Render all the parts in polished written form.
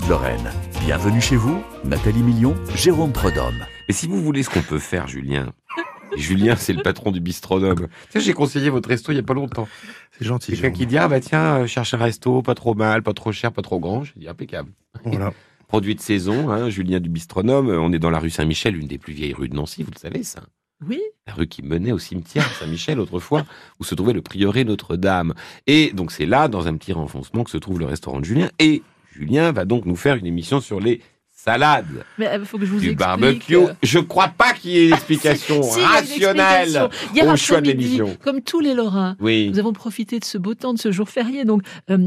Lorraine. Bienvenue chez vous, Nathalie Million, Jérôme Prud'homme. Mais si vous voulez ce qu'on peut faire, Julien. Et Julien, c'est le patron du Bistronome. Tiens, j'ai conseillé votre resto il y a pas longtemps. C'est gentil. Quelqu'un qui dit, ah bah tiens, cherche un resto, pas trop mal, pas trop cher, pas trop grand. J'ai dit, impeccable. Voilà. Produit de saison, hein, Julien du Bistronome. On est dans la rue Saint-Michel, une des plus vieilles rues de Nancy, vous le savez ça. Oui. La rue qui menait au cimetière Saint-Michel autrefois, où se trouvait le prieuré Notre-Dame. Et donc c'est là, dans un petit renfoncement, que se trouve le restaurant de Julien. Et Julien va donc nous faire une émission sur les salades. Mais il faut que je vous Du explique. barbecue. Je crois pas qu'il y ait une explication Si, il y a une rationnelle explication. Hier au choix de après-midi, l'émission. comme tous les Lorrains, Oui. nous avons profité de ce beau temps, de ce jour férié. Donc,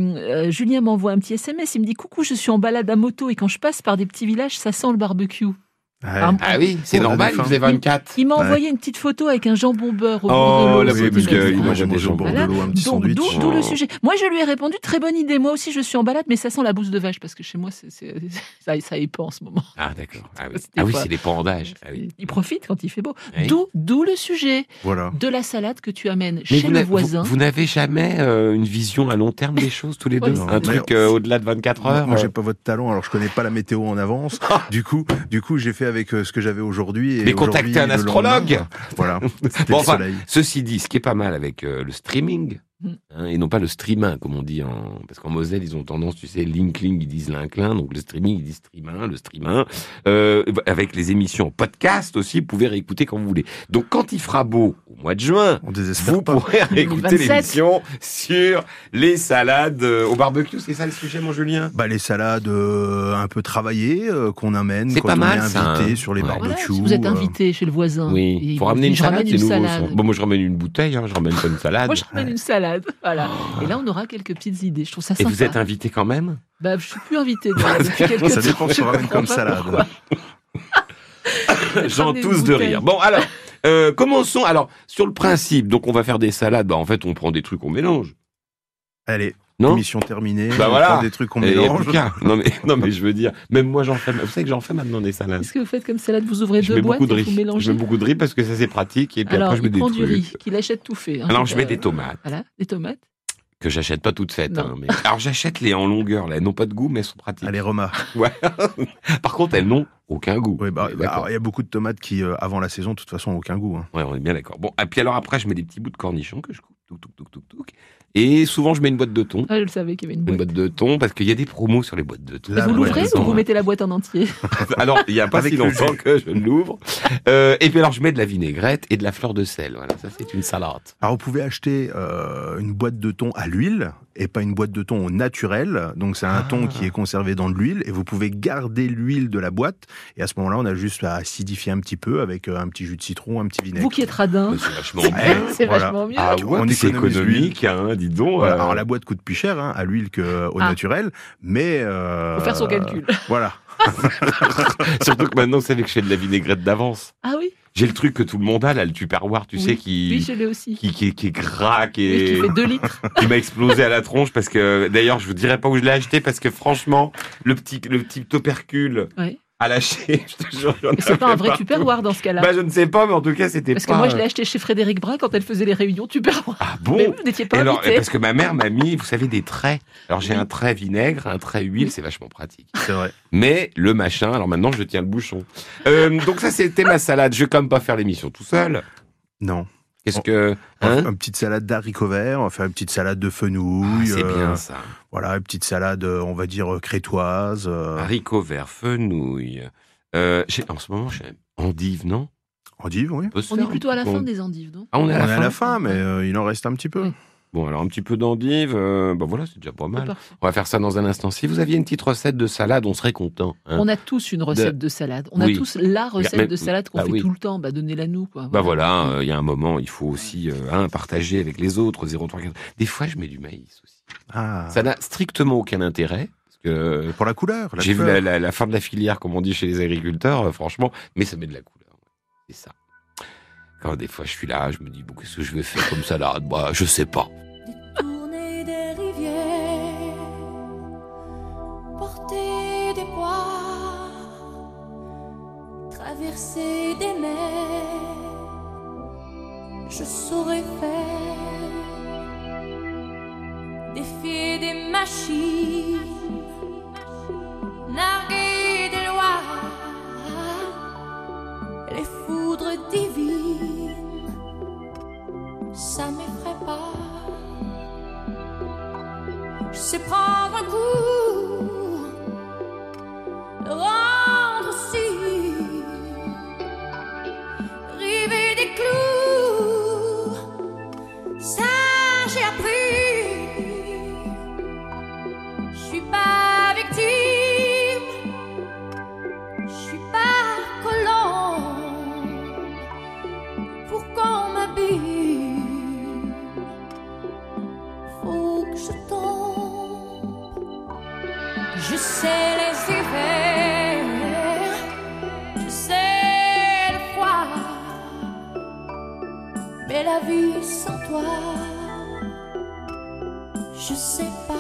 Julien m'envoie un petit SMS. Il me dit, coucou, je suis en balade à moto et quand je passe par des petits villages, ça sent le barbecue. Ouais. Ah oui, c'est On a normal, des il fins. faisait 24. Il m'a Ouais. envoyé une petite photo avec un jambon beurre au bord Oh, de l'eau. la C'était parce que magnifique. moi, j'aime les jambons de l'eau, un petit Donc, sandwich. d'où le Oh. sujet. Moi, je lui ai répondu, très bonne idée. Moi aussi, je suis en balade, mais ça sent la bouse de vache parce que chez moi, ça épand en ce moment. Ah d'accord. Ah oui, C'était pas- c'est les pendages. Ah oui. Il profite quand il fait beau. Oui. D'où le sujet Voilà. de la salade que tu amènes Mais chez vous le n'a- voisin. vous n'avez jamais une vision à long terme des choses tous les Ouais, deux, c'est un vrai. truc au-delà de 24 heures. Moi, j'ai pas votre talent, alors je connais pas la météo en avance. Du coup, j'ai fait avec ce que j'avais aujourd'hui. Et Mais contactez un aujourd'hui, le astrologue. lendemain, voilà. C'était Bon, le enfin, soleil. ceci dit, ce qui est pas mal avec le streaming, Mm. et non pas le streamin, comme on dit parce qu'en Moselle, ils ont tendance, tu sais, l'inclin, ils disent l'inclin, donc le streaming, ils disent streamin, le streamin. Avec les émissions en podcast aussi, vous pouvez réécouter quand vous voulez. Donc, quand il fera beau au mois de juin, On désespère vous pas. pourrez réécouter 27. l'émission sur les salades au barbecue. C'est ça le sujet, mon Julien? Bah, les salades un peu travaillées qu'on amène C'est quand pas on mal, est ça, invité hein. sur les Ouais. Voilà, barbecues. si vous êtes invité chez le voisin. Oui. et Faut il ramener dit, une je salade, ramène c'est une nouveau, salade. ça. Bon, moi, je ramène une bouteille, je ramène pas une salade. Moi, je ramène une salade. Voilà. Et là, on aura quelques petites idées. Je trouve ça Et sympa. vous êtes invité quand même? Bah, je suis plus invité depuis quelques Ça temps. dépend ce qu'on Je ramène comprends comme pas salade. pourquoi. J'en Ramenez tous une de bouteille. rire. Bon, alors, commençons. Alors, sur le principe, donc on va faire des salades. Bah, en fait, on prend des trucs, on mélange. Allez, Non? mission terminée. Bah on voilà. prend des trucs qu'on Et y a mélange. plus qu'à. Non, mais je veux dire, même moi, j'en fais. Vous savez que j'en fais maintenant des salades. Qu'est-ce que vous faites comme salade? Vous ouvrez Je deux mets boîtes beaucoup de et vous riz. Je mélangez. mets beaucoup de riz parce que ça, c'est pratique. Et puis Alors, après, je mets il des prend du trucs. riz qu'il achète tout fait. hein. Alors, je mets des tomates. Voilà, des tomates. Que j'achète pas toutes faites. Non. Hein, mais... Alors, j'achète les en longueur, là. Elles n'ont pas de goût, mais elles sont pratiques. Allez, Roma. Ouais. Par contre, elles n'ont aucun goût. Ouais, bah, On est d'accord. alors, il y a beaucoup de tomates qui, avant la saison, de toute façon, ont aucun goût. Hein. Ouais, on est bien d'accord. Bon, et puis alors après, je mets des petits bouts de cornichons que je coupe. Touc. Et souvent, je mets une boîte de thon. Ah, je le savais qu'il y avait une Une boîte. boîte de thon, parce qu'il y a des promos sur les boîtes de thon. Et La vous boîte l'ouvrez de ou thon, vous ouais. mettez la boîte en entier? Alors, il n'y a pas Avec si le longtemps jus. que je l'ouvre. Et puis alors, je mets de la vinaigrette et de la fleur de sel. Voilà, ça c'est une salade. Alors, vous pouvez acheter une boîte de thon à l'huile et pas une boîte de thon au naturel. Donc, c'est un thon qui est conservé dans de l'huile et vous pouvez garder l'huile de la boîte. Et à ce moment-là, on a juste à acidifier un petit peu avec un petit jus de citron, un petit vinaigre. Vous qui êtes radin, Mais c'est vachement Ouais. bien. c'est voilà. vachement mieux. Ah On ouais, c'est économise économique, hein, dis donc. Voilà. Alors, la boîte coûte plus cher à l'huile qu'au Ah. naturel, mais... Faut faire son calcul. Voilà. Surtout que maintenant, vous savez que je fais de la vinaigrette d'avance. Ah oui? J'ai le truc que tout le monde a, là, le tupperware, tu Oui. sais, qui... Oui, je l'ai aussi. Qui est gras, Oui, qui fait 2 litres. qui m'a explosé à la tronche parce que d'ailleurs je vous dirai pas où je l'ai acheté parce que franchement le petit opercule Ouais. a lâché. Je te jure, j'en Mais c'est avais pas un vrai partout. Tupperware dans ce cas-là. Bah je ne sais pas, mais en tout cas c'était Parce que pas. moi, je l'ai acheté chez Frédéric Brun quand elle faisait les réunions Tupperware. Ah bon. Mais vous n'étiez pas Et alors, invité. parce que ma mère m'a mis, vous savez, des traits. Alors j'ai Oui. un trait vinaigre, un trait huile, c'est vachement pratique. C'est vrai. Mais le machin, alors maintenant je tiens le bouchon. Donc ça c'était ma salade. Je vais quand même pas faire l'émission tout seul. Non. Qu'est-ce que On va hein faire une petite salade d'haricots verts, on va faire une petite salade de fenouil. C'est bien ça. Voilà, une petite salade, on va dire, crétoise. Haricots verts, fenouil. En ce moment, j'ai endive, non? Endive, oui. Peut se On est faire plutôt à la un peu fin des endives, non? Ah, on est On à est la à fin. la fin, mais il en reste un petit peu. Oui. Bon, alors un petit peu d'endive, bah voilà, c'est déjà pas C'est mal. parfait. On va faire ça dans un instant. Si vous aviez une petite recette de salade, on serait content. Hein. On a tous une recette de salade. On Oui. a tous la recette Mais- de salade qu'on bah fait oui. tout le temps. Bah, donnez-la nous, quoi. Bah voilà, il y a un moment, il faut aussi partager avec les autres. 0,3. Des fois, je mets du maïs aussi. Ah, Ça n'a strictement aucun intérêt. Parce que pour la couleur. j'ai vu couleur. la fin de la filière, comme on dit chez les agriculteurs, franchement, mais ça met de la couleur. C'est ça. Quand des fois je suis là, je me dis, bon, qu'est-ce que je vais faire comme salade? Bah, je sais pas. Détourner des rivières, porter des poids, traverser des mers, je saurais faire, défier des machines, les hivers, je sais le froid, mais la vie sans toi, je sais pas.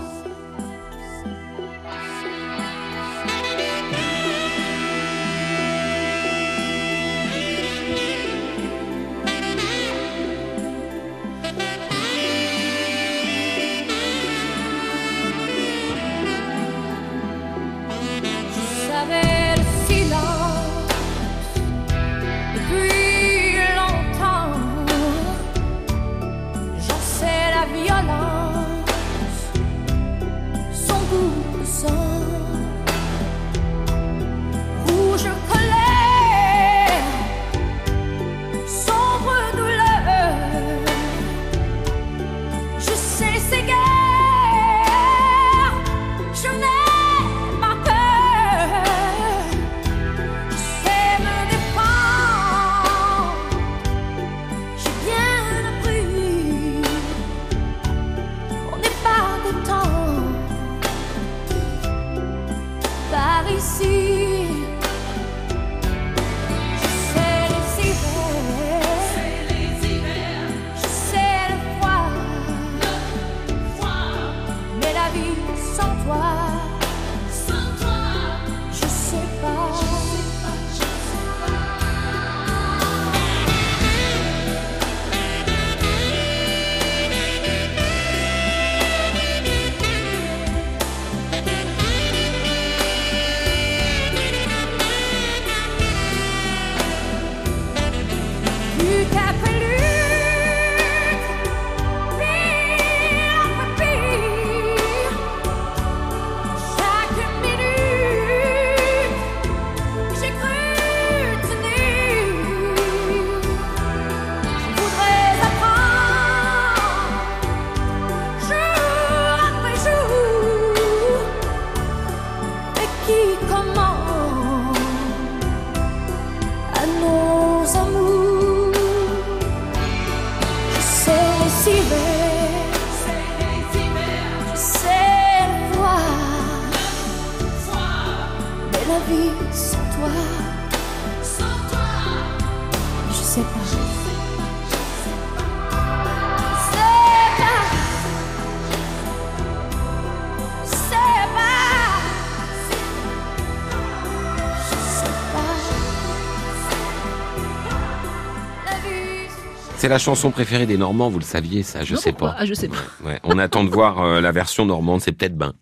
C'est la chanson préférée des Normands, vous le saviez ça, je Non, sais pourquoi pas. Ah, je sais pas. Ouais, on attend de voir la version normande, c'est peut-être ben.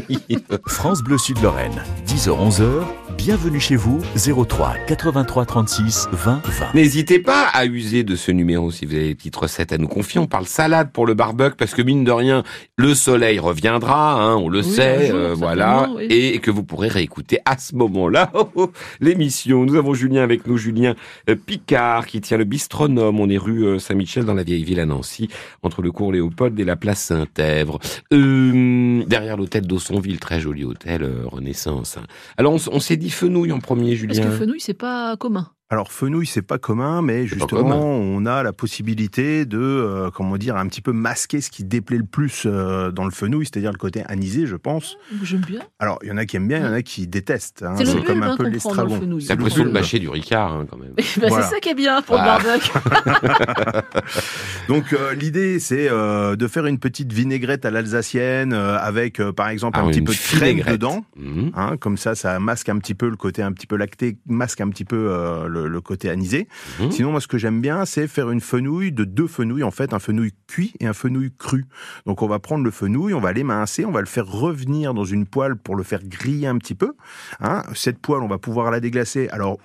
France Bleu Sud-Lorraine, 10h-11h, bienvenue chez vous, 03 83 36 20 20. N'hésitez pas à user de ce numéro si vous avez des petites recettes à nous confier. On parle salade pour le barbecue parce que mine de rien, le soleil reviendra, hein, on le Oui, sait, un jour, voilà, certainement, oui. et que vous pourrez réécouter à ce moment-là l'émission. Nous avons Julien avec nous, Julien Picard qui tient le Bistronome. On est rue Saint-Michel dans la vieille ville à Nancy, entre le cours Léopold et la place Saint-Èvre. Derrière l'hôtel d'Aussonville, très joli hôtel Renaissance. Alors on s'est dit fenouil en premier, Julien. Parce que fenouil, c'est pas commun. Alors fenouil, c'est pas commun, mais C'est pas justement, commun. on a la possibilité de, comment dire, un petit peu masquer ce qui déplaît le plus dans le fenouil, c'est-à-dire le côté anisé, je pense. J'aime bien. Alors, il y en a qui aiment bien, il y en a qui détestent. Hein. C'est le C'est bulbe, comme un peu qu'on prend dans le l'estragon. fenouil. C'est un peu le le bulbe. mâché du Ricard, hein, quand même. Bah, Voilà. c'est ça qui est bien pour Ah. le barbecue. Donc, l'idée, c'est de faire une petite vinaigrette à l'alsacienne avec, par exemple, Ah un oui, petit une peu de crème vinaigrette. dedans. Mhm. Hein, comme ça masque un petit peu le côté un petit peu lacté, masque un petit peu le côté anisé. Mhm. Sinon, moi, ce que j'aime bien, c'est faire une fenouil de deux fenouils, en fait, un fenouil cuit et un fenouil cru. Donc, on va prendre le fenouil, on va l'émincer, on va le faire revenir dans une poêle pour le faire griller un petit peu. Hein. Cette poêle, on va pouvoir la déglacer. Alors,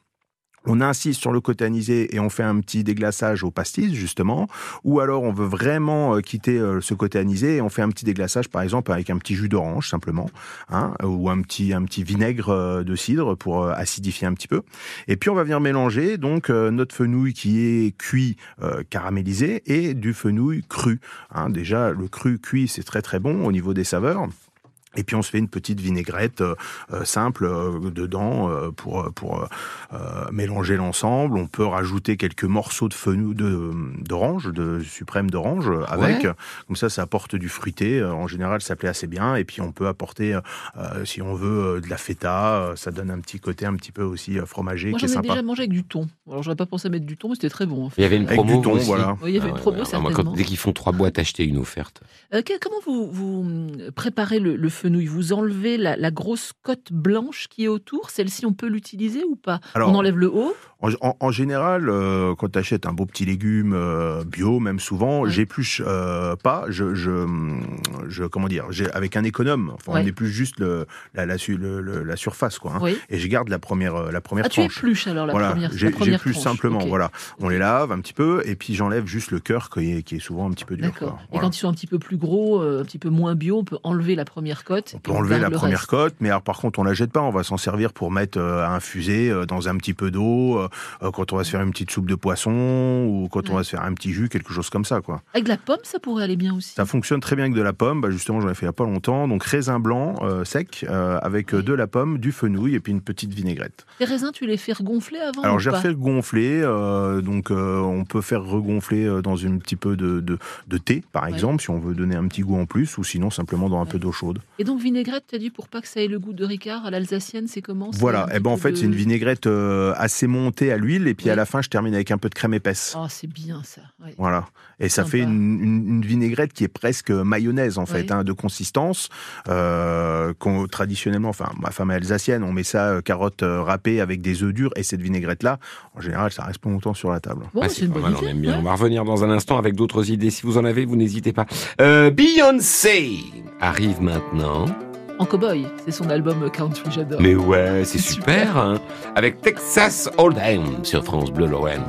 on insiste sur le côté anisé et on fait un petit déglaçage au pastis, justement. Ou alors, on veut vraiment quitter ce côté anisé et on fait un petit déglaçage, par exemple, avec un petit jus d'orange, simplement. Hein, ou un petit vinaigre de cidre pour acidifier un petit peu. Et puis, on va venir mélanger, donc, notre fenouil qui est cuit, caramélisé et du fenouil cru. Hein, déjà, le cru cuit, c'est très, très bon au niveau des saveurs. Et puis on se fait une petite vinaigrette simple dedans pour mélanger l'ensemble. On peut rajouter quelques morceaux de fenouil d'orange, de suprême d'orange avec. Comme ça apporte du fruité. En général, ça plaît assez bien. Et puis on peut apporter, si on veut, de la feta. Ça donne un petit côté un petit peu aussi fromager. Moi, qui est j'en ai sympa. déjà mangé avec du thon. Alors, j'aurais pas pensé à mettre du thon, mais c'était très bon. En fait. Il y avait une Avec promo du thon, aussi. voilà. Oui, il y avait une promo, certainement. Moi, dès qu'ils font 3 boîtes, achetez une offerte. Comment vous préparez le fenouil? Vous enlevez la grosse cote blanche qui est autour. Celle-ci, on peut l'utiliser ou pas? Alors, on enlève le haut. En général, quand tu achètes un beau petit légume bio, même souvent, j'épluche pas. Comment dire, avec un économe. Enfin, on épluche juste la surface, quoi. Hein, oui. Et je garde la première tranche. Tu épluches alors la première J'épluche tranche. simplement. Okay. Voilà, on les lave un petit peu et puis j'enlève juste le cœur qui est souvent un petit peu dur. D'accord. Quoi. Et Voilà. quand ils sont un petit peu plus gros, un petit peu moins bio, on peut enlever la première cote. On peut enlever la première cote, mais alors, par contre, on la jette pas. On va s'en servir pour mettre à infuser dans un petit peu d'eau, quand on va se faire une petite soupe de poisson ou quand on va se faire un petit jus, quelque chose comme ça, quoi. Avec de la pomme, ça pourrait aller bien aussi. Ça fonctionne très bien avec de la pomme. Justement, j'en ai fait il n'y a pas longtemps. Donc, raisin blanc sec avec de la pomme, du fenouil et puis une petite vinaigrette. Les raisins, tu les fais regonfler avant? Alors, ou j'ai pas? refait gonfler. Donc, on peut faire regonfler dans un petit peu de thé, par exemple, si on veut donner un petit goût en plus, ou sinon simplement dans un peu d'eau chaude. Et donc, vinaigrette, tu as dit, pour pas que ça ait le goût de Ricard, à l'alsacienne, c'est comment? Voilà. Et ben en fait, c'est une vinaigrette assez montée à l'huile, et puis à la fin, je termine avec un peu de crème épaisse. Oh, c'est bien ça. Ouais. Voilà. Et ça Sympa. fait une vinaigrette qui est presque mayonnaise, en fait, de consistance. Traditionnellement, enfin, ma femme est alsacienne, on met ça, carottes râpées avec des œufs durs, et cette vinaigrette-là, en général, ça reste pas longtemps sur la table. Bon, Ah, c'est une pas bonne mal, on idée. aime bien. Ouais. On va revenir dans un instant avec d'autres idées. Si vous en avez, vous n'hésitez pas. Beyoncé arrive maintenant. En cow-boy, c'est son album Country, j'adore. Mais ouais, c'est C'est super, hein. Avec Texas Hold'em sur France Bleu Lorraine.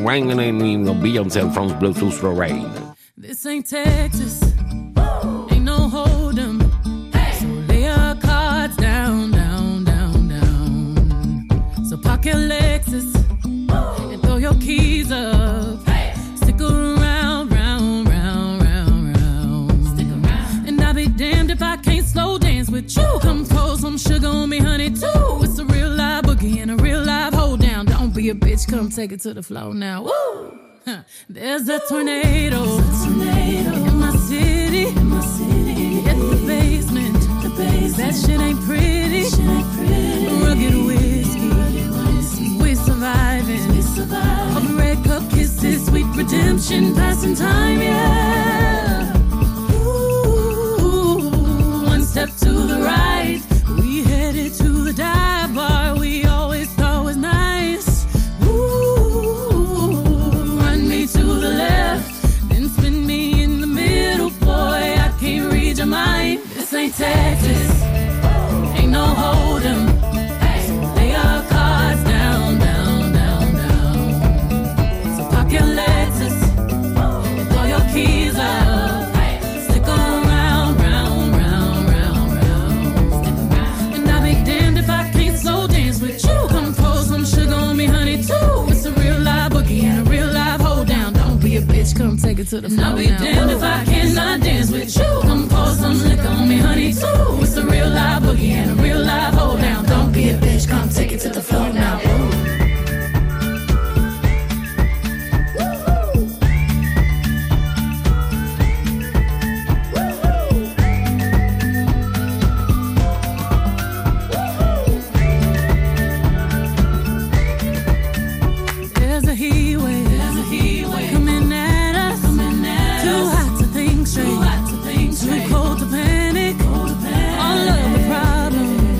Beyoncé on France Bleu sous Lorraine. This ain't Texas, ain't no hold'em. So lay your cards down, down, down, down. So park your Lexus and throw your keys up. Stick around, round, round, round, round. Stick around. And I'll be damned if I can't slow dance with you. Come pour some sugar on me, honey, too. It's a real live boogie and a real live hold down. Don't be a bitch, come take it to the floor now. Woo! There's a tornado in my city. Hit the basement. That shit ain't pretty. Rugged whiskey. We surviving. All the red cup kisses, sweet redemption, passing time, yeah. Ooh, one step to the right. We headed to the dive bar we always thought was nice. To the left, then spin me in the middle, boy, I can't read your mind. This ain't Texas, ain't no hold'em. So lay your cards down, down, down, down. So park your Lexus and throw your keys up. Stick around, round, round, round, round. And I'll be damned if I can't slow dance with you. Come pour some sugar on me, honey, too. It's a real live boogie and a real live hold down. Don't be a bitch, come take it to the floor. I'll be damned if I cannot dance with you. Come pour some liquor on me, honey, too. It's a real live boogie and a real live hold down. Don't be a bitch, come take it to the floor now. There's a heat wave coming at us. Too hot to think straight, too cold to panic. All of the problems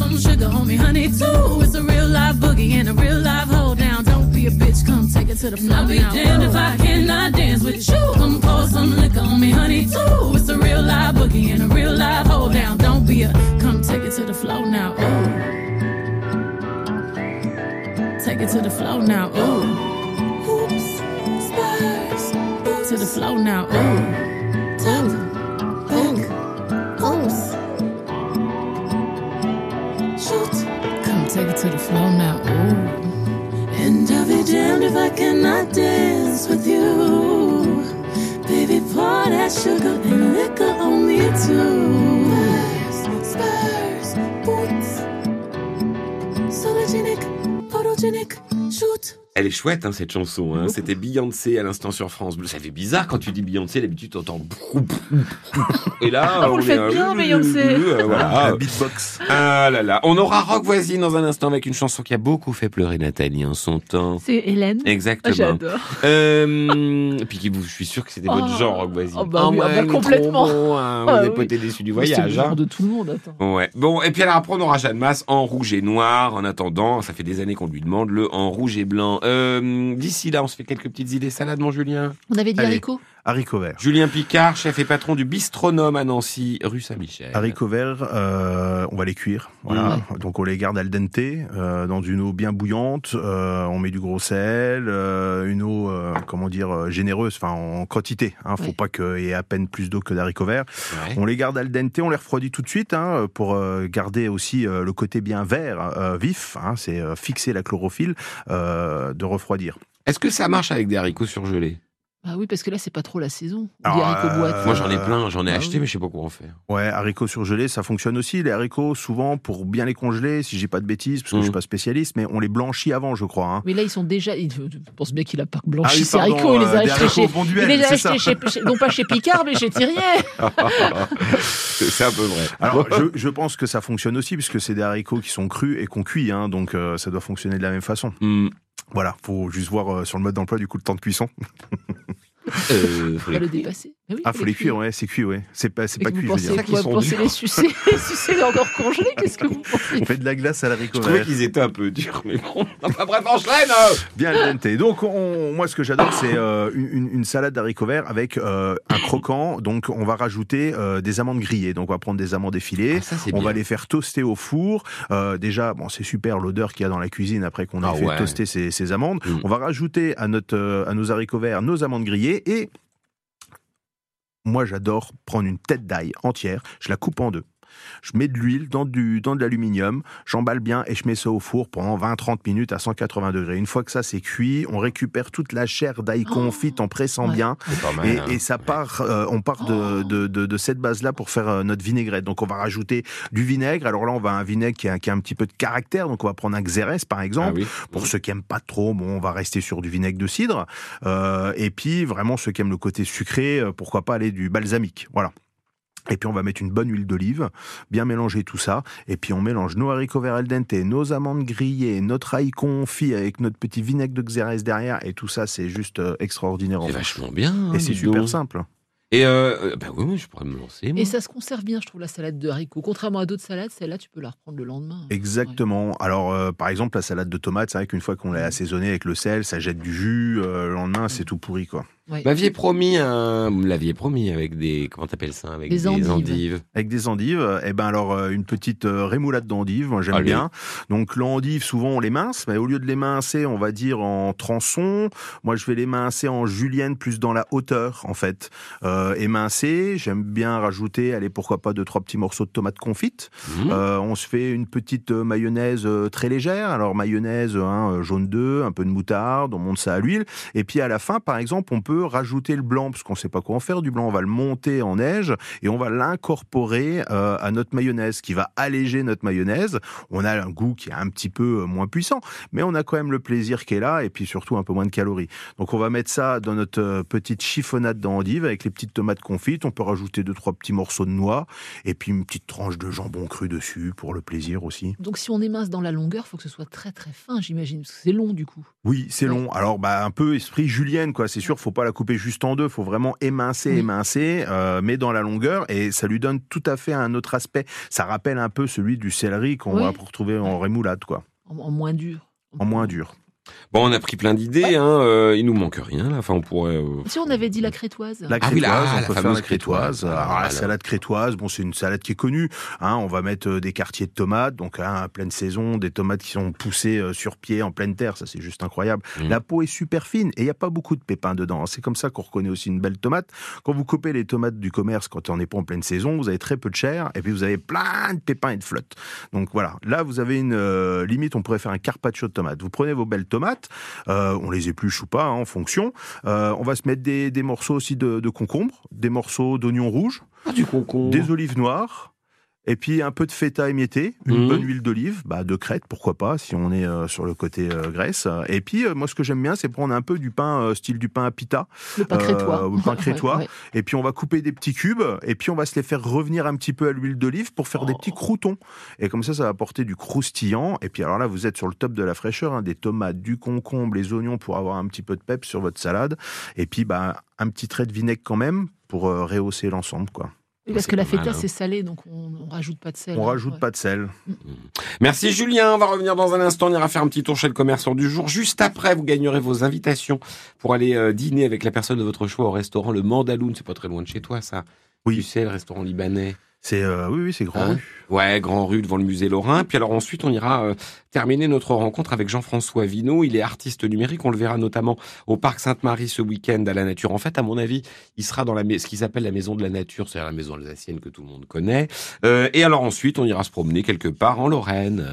some sugar on me, honey, too. It's a real life boogie and a real life hold down. Don't be a bitch, come take it to the floor. I'll be damned if I cannot dance with you. Come pour some liquor on me, honey, too. It's a real life boogie and a real life hold down. Don't be a, come take it to the floor now. Ooh. Take it to the floor now. Ooh. Hoops, spurs, to the floor now. Ooh. Top, back, oops. Shoot, come take it to the floor now. Ooh. And I'll be damned if I cannot dance with you. Baby, pour that sugar and liquor on me too. Spurs, boots, sologenic, photogenic, shoot. Elle est chouette, hein, cette chanson. Hein. C'était Beyoncé à l'instant sur France Bleu. Ça fait bizarre quand tu dis Beyoncé. D'habitude, t'entends. Et là, vous le faites bien, Beyoncé. Voilà. La beatbox. Ah là là. On aura Rock Voisine dans un instant avec une chanson qui a beaucoup fait pleurer Nathalie en son temps. C'est Hélène. Exactement. J'adore. Puis je suis sûr que c'était votre genre, Rock Voisine. Oh bah oui, bah complètement. Trop bon, hein. Vous n'êtes pas été déçus du C'est le voyage. genre Hein. de tout le monde, attends. Ouais. Bon, et puis alors après, on aura Jeanne Masse en rouge et noir. En attendant, ça fait des années qu'on lui demande le en rouge et blanc. D'ici là, on se fait quelques petites idées salades, mon Julien. On avait dit Allez. haricots. Haricots verts. Julien Picard, chef et patron du Bistronome à Nancy, rue Saint-Michel. Haricots verts, on va les cuire. Voilà. Donc on les garde al dente dans une eau bien bouillante. On met du gros sel, une eau, généreuse, enfin en quantité. Hein, faut pas qu'il y ait à peine plus d'eau que d'haricots verts. Ouais. On les garde al dente, on les refroidit tout de suite pour garder aussi le côté bien vert, vif. Hein, c'est fixer la chlorophylle de refroidir. Est-ce que ça marche avec des haricots surgelés? Ah oui, parce que là, c'est pas trop la saison. Alors, Des haricots boîte. Moi, j'en ai plein, j'en ai acheté, oui. mais je sais pas quoi en faire. Ouais, haricots surgelés, ça fonctionne aussi. Les haricots, souvent, pour bien les congeler, si j'ai pas de bêtises, parce que je suis pas spécialiste, mais on les blanchit avant, je crois. Hein. Mais là, ils sont déjà. Je pense bien qu'il a pas Ah blanchi oui, ses pardon, haricots. Il les a des achetés haricots chez. fonduels, Il les a c'est achetés non pas chez Picard, mais chez Thirier. C'est un peu vrai. Alors, je pense que ça fonctionne aussi, puisque c'est des haricots qui sont crus et qu'on cuit, hein, donc ça doit fonctionner de la même façon. Voilà, faut juste voir sur le mode d'emploi, du coup, le temps de cuisson. Faut On va le dépasser. Mais oui, Faut les cuire, ouais, c'est cuit, ouais. C'est pas cuit, je veux dire. Ça qu'ils Vous sont pensez durs. les sucer, sucer encore congelés. Qu'est-ce que vous pensez? On fait de la glace à Je l'haricot trouvais vert. qu'ils étaient un peu durs, mais bon. Enfin bref, enchaîne. Bien al dente. Donc, moi, ce que j'adore, c'est une salade d'haricots verts avec un croquant. Donc, on va rajouter des amandes grillées. Donc, on va prendre des amandes effilées. Ah, ça, c'est On bien. va les faire toaster au four. Déjà, bon, c'est super l'odeur qu'il y a dans la cuisine après qu'on a Ah fait ouais. toaster ces amandes. Mm. On va rajouter à nos haricots verts nos amandes grillées et moi, j'adore prendre une tête d'ail entière. Je la coupe en deux. Je mets de l'huile dans de l'aluminium, j'emballe bien et je mets ça au four pendant 20-30 minutes à 180 degrés. Une fois que ça c'est cuit, on récupère toute la chair d'ail confite en pressant Ouais. bien. C'est pas mal, hein. Et ça part, on part de cette base-là pour faire notre vinaigrette. Donc on va rajouter du vinaigre. Alors là, on va un vinaigre qui a un petit peu de caractère. Donc on va prendre un Xérès par exemple. Ah oui. Pour ceux qui aiment pas trop, bon, on va rester sur du vinaigre de cidre. Et puis vraiment ceux qui aiment le côté sucré, pourquoi pas aller du balsamique. Voilà. Et puis on va mettre une bonne huile d'olive, bien mélanger tout ça, et puis on mélange nos haricots verts al dente, nos amandes grillées, notre ail confit avec notre petit vinaigre de Xérès derrière, et tout ça c'est juste extraordinaire. C'est fait. vachement bien. Et c'est dis super donc. simple. Et oui, je pourrais me lancer. Moi. Et ça se conserve bien, je trouve, la salade de haricots. Contrairement à d'autres salades, celle-là, tu peux la reprendre le lendemain. Exactement. Alors, par exemple, la salade de tomates, c'est vrai qu'une fois qu'on l'a assaisonnée avec le sel, ça jette du jus. Le lendemain, c'est tout pourri, quoi. Ouais. Vous me l'aviez promis avec des, comment t'appelles ça, avec Des endives. endives. Avec des endives, et ben alors une petite rémoulade d'endives, moi j'aime Allez. bien. Donc l'endive, souvent on l'émince, mais au lieu de l'émincer, on va dire en tronçons. Moi je vais l'émincer en julienne, plus dans la hauteur en fait. Émincer, j'aime bien rajouter, allez pourquoi pas 2-3 petits morceaux de tomates confites. On se fait une petite mayonnaise très légère. Alors mayonnaise jaune d'œuf, un peu de moutarde, on monte ça à l'huile. Et puis à la fin, par exemple, on peut rajouter le blanc, parce qu'on ne sait pas quoi en faire du blanc. On va le monter en neige et on va l'incorporer à notre mayonnaise, qui va alléger notre mayonnaise. On a un goût qui est un petit peu moins puissant, mais on a quand même le plaisir qui est là et puis surtout un peu moins de calories. Donc on va mettre ça dans notre petite chiffonnade d'endives avec les petites tomates confites. On peut rajouter 2-3 petits morceaux de noix et puis une petite tranche de jambon cru dessus pour le plaisir aussi. Donc si on émince dans la longueur, il faut que ce soit très très fin, j'imagine, parce que c'est long du coup. Oui, c'est long. Alors un peu esprit julienne, quoi. C'est sûr, faut pas la couper juste en deux, faut vraiment émincer, mais dans la longueur, et ça lui donne tout à fait un autre aspect. Ça rappelle un peu celui du céleri qu'on va retrouver en rémoulade, quoi. En moins dur. En moins dur. Bon, on a pris plein d'idées, hein. Il nous manque rien, là. Enfin, on pourrait. Si on avait dit la crétoise. La crétoise, la on peut faire fameuse la crétoise. Alors, la salade crétoise, bon, c'est une salade qui est connue. Hein, on va mettre des quartiers de tomates, donc à pleine saison, des tomates qui sont poussées sur pied en pleine terre. Ça, c'est juste incroyable. La peau est super fine et il n'y a pas beaucoup de pépins dedans. C'est comme ça qu'on reconnaît aussi une belle tomate. Quand vous coupez les tomates du commerce, quand on n'est pas en pleine saison, vous avez très peu de chair et puis vous avez plein de pépins et de flotte. Donc voilà, là, vous avez une limite, on pourrait faire un carpaccio de tomates. Vous prenez vos belles tomates. On les épluche ou pas, hein, en fonction. On va se mettre des morceaux aussi de concombre, des morceaux d'oignons rouges, du concombre, des olives noires, et puis un peu de feta émietté, une bonne huile d'olive, de Crète, pourquoi pas, si on est sur le côté Grèce. Et puis, moi, ce que j'aime bien, c'est prendre un peu du pain, style du pain à pita. Le pain crétois. Ou le pain crétois. Ouais. Et puis, on va couper des petits cubes, et puis on va se les faire revenir un petit peu à l'huile d'olive pour faire des petits croûtons. Et comme ça va apporter du croustillant. Et puis, alors là, vous êtes sur le top de la fraîcheur, hein, des tomates, du concombre, les oignons pour avoir un petit peu de peps sur votre salade. Et puis, un petit trait de vinaigre quand même pour rehausser l'ensemble, quoi. Oui, parce que la feta, mal, hein. c'est salé, donc on rajoute pas de sel. On rajoute pas de sel. Merci Julien, on va revenir dans un instant, on ira faire un petit tour chez le commerçant du jour. Juste après, vous gagnerez vos invitations pour aller dîner avec la personne de votre choix au restaurant Le Mandaloun. C'est pas très loin de chez toi, ça. Oui. Tu sais, le restaurant libanais. C'est oui, c'est Grand Rue. Ouais, Grand Rue devant le musée Lorrain. Puis alors ensuite, on ira terminer notre rencontre avec Jean-François Vinault. Il est artiste numérique. On le verra notamment au Parc Sainte-Marie ce week-end à la nature. En fait, à mon avis, il sera dans ce qu'ils appellent la maison de la nature, c'est-à-dire la maison alsacienne que tout le monde connaît. Et alors ensuite, on ira se promener quelque part en Lorraine.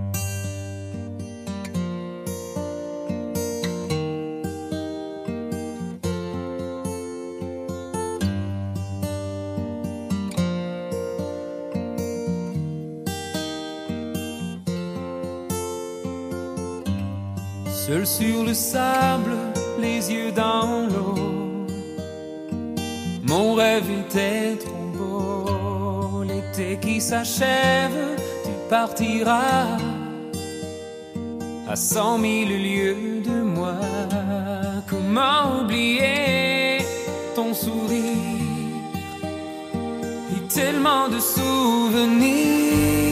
Seul sur le sable, les yeux dans l'eau, mon rêve était trop beau. L'été qui s'achève, tu partiras à 100 000 lieues de moi. Comment oublier ton sourire et tellement de souvenirs.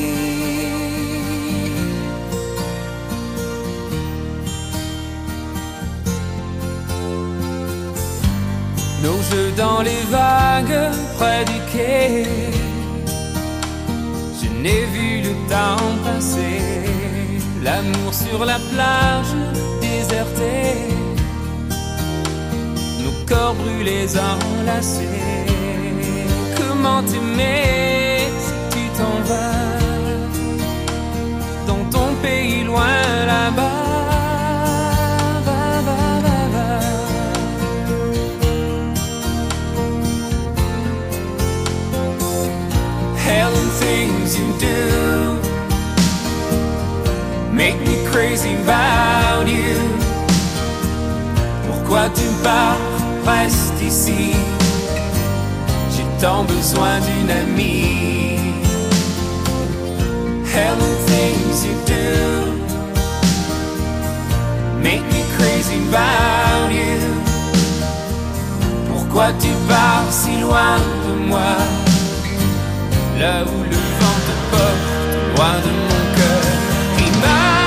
Nos jeux dans les vagues près du quai, je n'ai vu le temps passer. L'amour sur la plage désertée, nos corps brûlés enlacés. Comment t'aimer si tu t'en vas dans ton pays loin là-bas. Things you do make me crazy about you. Pourquoi tu pars, reste ici. J'ai tant besoin d'une amie. Hell the things you do make me crazy about you. Pourquoi tu pars si loin de moi? Là où le vent te porte, loin de mon cœur qui bat.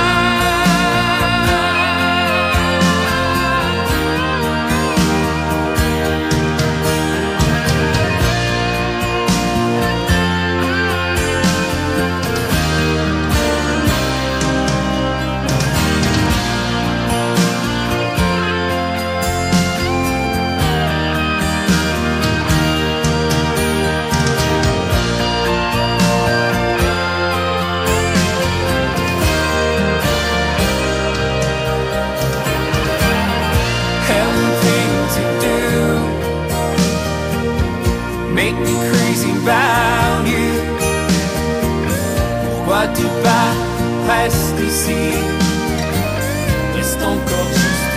Pourquoi tu pars, reste ici. Reste encore juste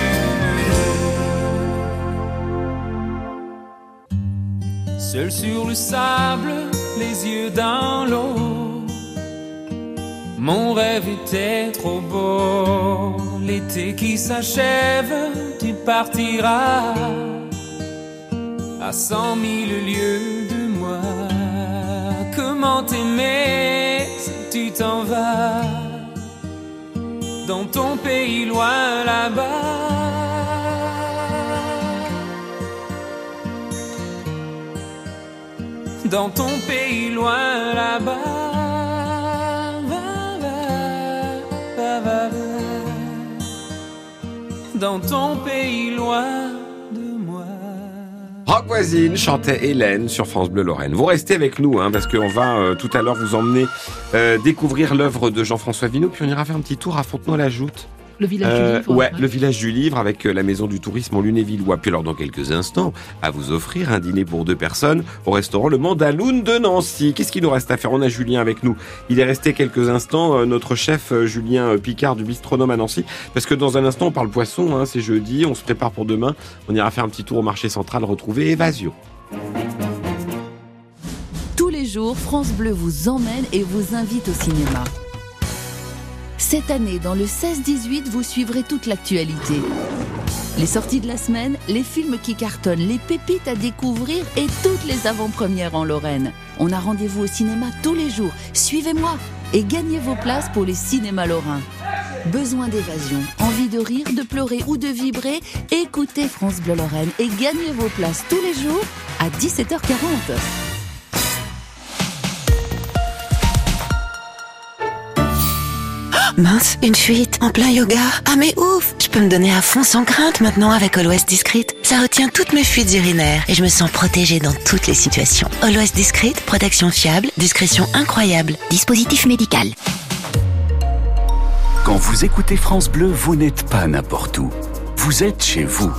une nuit. Seul sur le sable, les yeux dans l'eau, mon rêve était trop beau. L'été qui s'achève, tu partiras à 100 000 lieues de moi. Comment t'aimer si tu t'en vas dans ton pays loin là-bas? Dans ton pays loin là-bas, dans ton pays loin de moi. Rock Voisine chantait Hélène sur France Bleu Lorraine. Vous restez avec nous, parce qu'on va tout à l'heure vous emmener découvrir l'œuvre de Jean-François Vinaud, puis on ira faire un petit tour à Fontenoy-la-Joute. Le village du livre. Ouais, le village du livre avec la maison du tourisme en Lunévillois. Puis alors dans quelques instants, à vous offrir un dîner pour 2 personnes au restaurant Le Mandaloun de Nancy. Qu'est-ce qu'il nous reste à faire? On a Julien avec nous. Il est resté quelques instants, notre chef Julien Picard du Bistronome à Nancy. Parce que dans un instant, on parle poisson, c'est jeudi, on se prépare pour demain. On ira faire un petit tour au marché central, retrouver Évasio. Tous les jours, France Bleu vous emmène et vous invite au cinéma. Cette année, dans le 16-18, vous suivrez toute l'actualité. Les sorties de la semaine, les films qui cartonnent, les pépites à découvrir et toutes les avant-premières en Lorraine. On a rendez-vous au cinéma tous les jours. Suivez-moi et gagnez vos places pour les cinémas lorrains. Besoin d'évasion, envie de rire, de pleurer ou de vibrer? Écoutez France Bleu Lorraine et gagnez vos places tous les jours à 17h40. Mince, une fuite, en plein yoga. Ah mais ouf, je peux me donner à fond sans crainte maintenant avec Always Discreet. Ça retient toutes mes fuites urinaires et je me sens protégée dans toutes les situations. Always Discreet, protection fiable, discrétion incroyable. Dispositif médical. Quand vous écoutez France Bleu, vous n'êtes pas n'importe où. Vous êtes chez vous.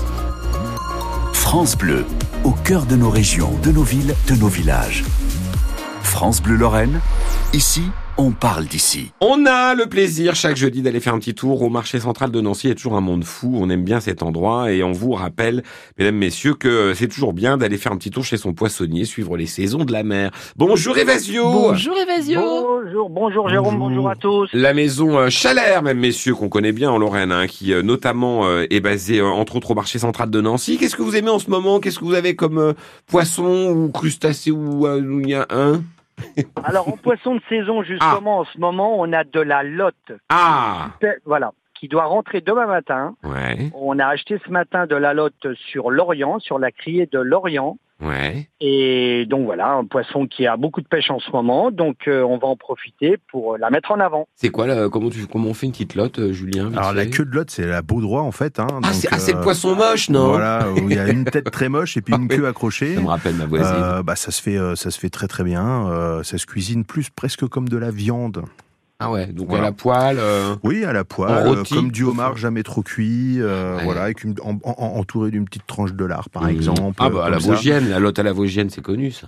France Bleu, au cœur de nos régions, de nos villes, de nos villages. France Bleu Lorraine, ici, on parle d'ici. On a le plaisir chaque jeudi d'aller faire un petit tour au marché central de Nancy. Il y a toujours un monde fou, on aime bien cet endroit et on vous rappelle, mesdames, messieurs, que c'est toujours bien d'aller faire un petit tour chez son poissonnier, suivre les saisons de la mer. Bonjour Évasio. Bonjour Évasio. Bonjour Jérôme, bonjour à tous. La maison Chalère, même messieurs, qu'on connaît bien en Lorraine, qui notamment est basée entre autres au marché central de Nancy. Qu'est-ce que vous aimez en ce moment? Qu'est-ce que vous avez comme poisson ou crustacé ou il y a un? Alors en poisson de saison justement en ce moment on a de la lotte. Voilà, qui doit rentrer demain matin. Ouais. On a acheté ce matin de la lotte sur Lorient, sur la criée de Lorient. Ouais. Et donc voilà, un poisson qui a beaucoup de pêche en ce moment, donc on va en profiter pour la mettre en avant. C'est quoi comment on fait une petite lotte, Julien? Alors la queue de lotte, c'est la baudroie en fait. C'est le poisson moche, non? Voilà, où il y a une tête très moche et puis une queue accrochée. Ça me rappelle ma voisine. Ça se fait très très bien. Ça se cuisine presque comme de la viande. Ah ouais, donc voilà. À la poêle. Oui, à la poêle, comme du homard jamais trop cuit, voilà, avec entouré d'une petite tranche de lard, par exemple. Ah bah à la Vosgienne, la lotte à la Vosgienne, c'est connu ça.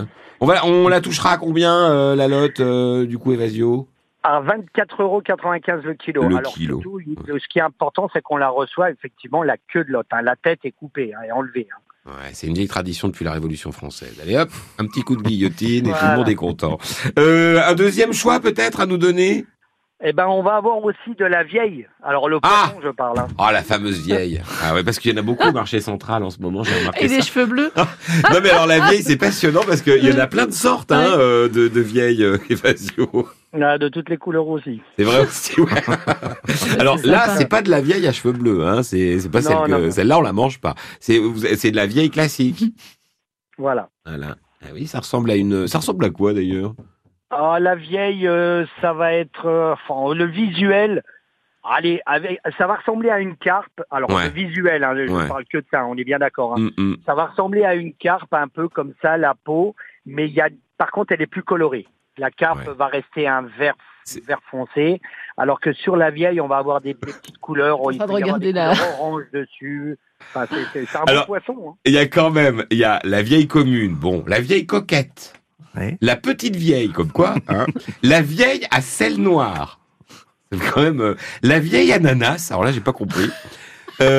On la touchera à combien la lotte du coup, Évasio? À 24,95 € le kilo. Alors surtout, ce qui est important, c'est qu'on la reçoit effectivement la queue de lotte. La tête est coupée et enlevée. Ouais, c'est une vieille tradition depuis la Révolution française. Allez hop, un petit coup de guillotine et tout le monde est content. Un deuxième choix peut-être à nous donner? Eh ben, on va avoir aussi de la vieille. Alors le poisson, je parle. Oh, la fameuse vieille. Ah ouais, parce qu'il y en a beaucoup au marché central en ce moment, j'ai remarqué et ça. des cheveux bleus. Non mais alors la vieille, c'est passionnant parce qu'il y en a plein de sortes de vieilles Évasio. De toutes les couleurs aussi. C'est vrai aussi, ouais. Alors là, c'est pas de la vieille à cheveux bleus, c'est pas celle-là, on la mange pas. C'est de la vieille classique. Voilà. Ah oui, ça ressemble à quoi d'ailleurs? La vieille, ça va être, le visuel. Allez, ça va ressembler à une carpe. Alors le visuel, je parle que de ça, on est bien d'accord. Ça va ressembler à une carpe, un peu comme ça, la peau, mais par contre, elle est plus colorée. La carpe va rester un vert foncé, alors que sur la vieille, on va avoir des petites couleurs. Il peut y avoir des couleurs orange dessus. Enfin, c'est un bon poisson. Il y a la vieille commune, la vieille coquette, la petite vieille, comme quoi, la vieille à sel noir. C'est quand même la vieille ananas. Alors là, j'ai pas compris.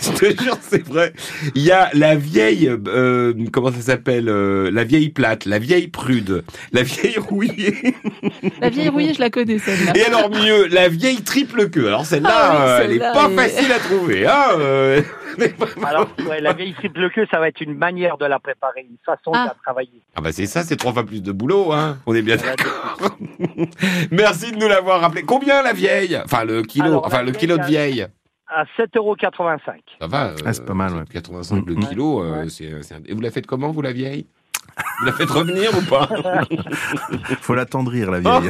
Je te jure, c'est vrai. Il y a la vieille, comment ça s'appelle, la vieille plate, la vieille prude, la vieille rouillée. La vieille rouillée, je la connais, celle-là. Et alors mieux, la vieille triple queue. Alors celle-là, elle est pas facile à trouver. Hein, Alors, la vieille triple queue, ça va être une manière de la préparer, une façon de la travailler. Ah bah c'est ça, c'est 3 fois plus de boulot, hein. On est bien d'accord. Merci de nous l'avoir rappelé. Combien la vieille ? Enfin le kilo, le kilo de vieille. À 7,85 €. Ça va. C'est pas mal, ouais. 85 le kilo. Et vous la faites comment, vous, la vieille ? Vous la faites revenir ou pas ? Faut l'attendrir, la vieille.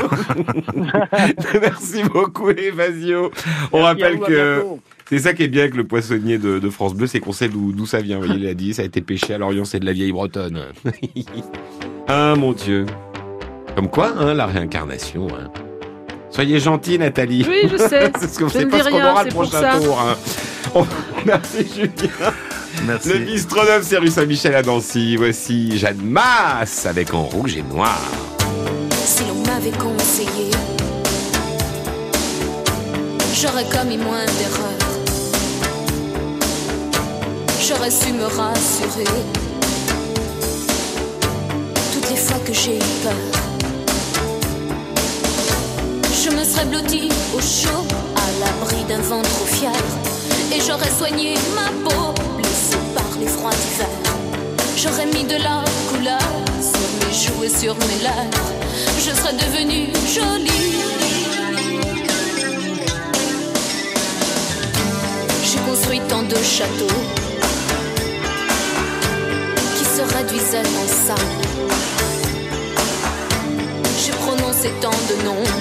Merci beaucoup, Evasio. On rappelle que c'est ça qui est bien avec le poissonnier de France Bleu, c'est qu'on sait d'où ça vient. Vous voyez, il a dit, ça a été pêché à Lorient, c'est de la vieille bretonne. Ah, mon Dieu. Comme quoi, hein, la réincarnation. Hein. Soyez gentille, Nathalie. Oui, je sais. Je ne dis rien, aura le prochain tour. Hein. Merci, Julien. Merci. Le Bistronome, c'est rue Saint-Michel à Nancy. Voici Jeanne Masse avec En rouge et noir. Si l'on m'avait conseillé, j'aurais commis moins d'erreurs. J'aurais su me rassurer toutes les fois que j'ai eu peur. Je me serais blottie au chaud, à l'abri d'un vent trop fier, et j'aurais soigné ma peau, blessée par les froids d'hiver. J'aurais mis de la couleur sur mes joues et sur mes lèvres. Je serais devenue jolie. J'ai construit tant de châteaux qui se réduisaient en sable. J'ai prononcé tant de noms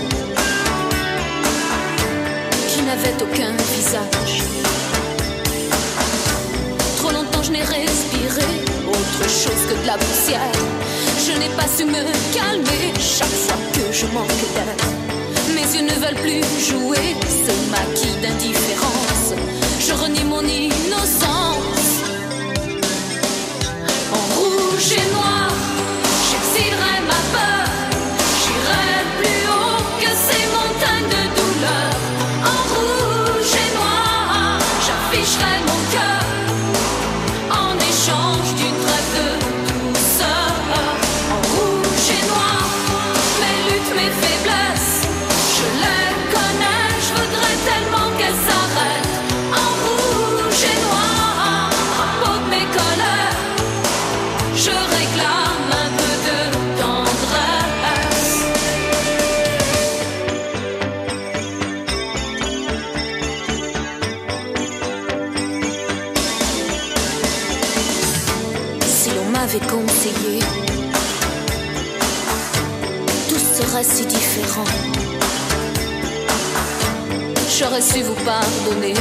qui n'avaient aucun visage. Trop longtemps je n'ai respiré autre chose que de la poussière. Je n'ai pas su me calmer chaque fois que je manque d'air. Mes yeux ne veulent plus jouer ce maquis d'indifférence. Je renie mon innocence. En rouge et noir, j'exilerai ma peur. J'irai plus haut que ces montagnes de douleur. En rouge et noir, j'afficherai mon cœur en échange d'une trêve de douceur. En rouge et noir, mes luttes, mes faiblesses, je les connais, je voudrais tellement qu'elles s'arrêtent. En rouge et noir, à peau de mes colères, je réclame un peu de tendresse. Si l'on m'avait conseillé, tout serait si différent. J'aurais su vous pardonner.